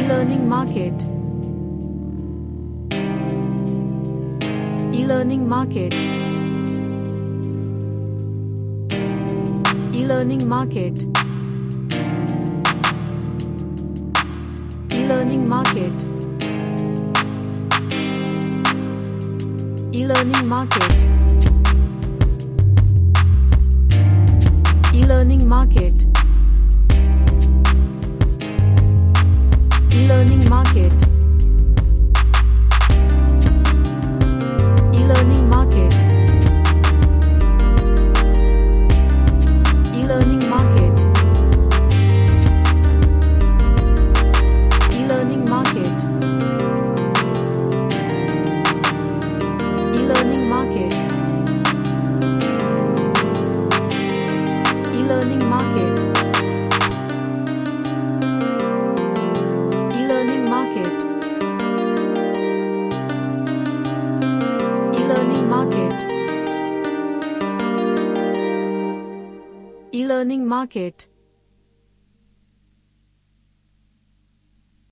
E-learning market. E-learning market. E-learning market. E-learning market. E-learning market. E-learning market. E-learning market. E-learning market. E-learning market. E-learning market. E-learning market. E-learning market. E-learning market. E-learning market. E-learning market.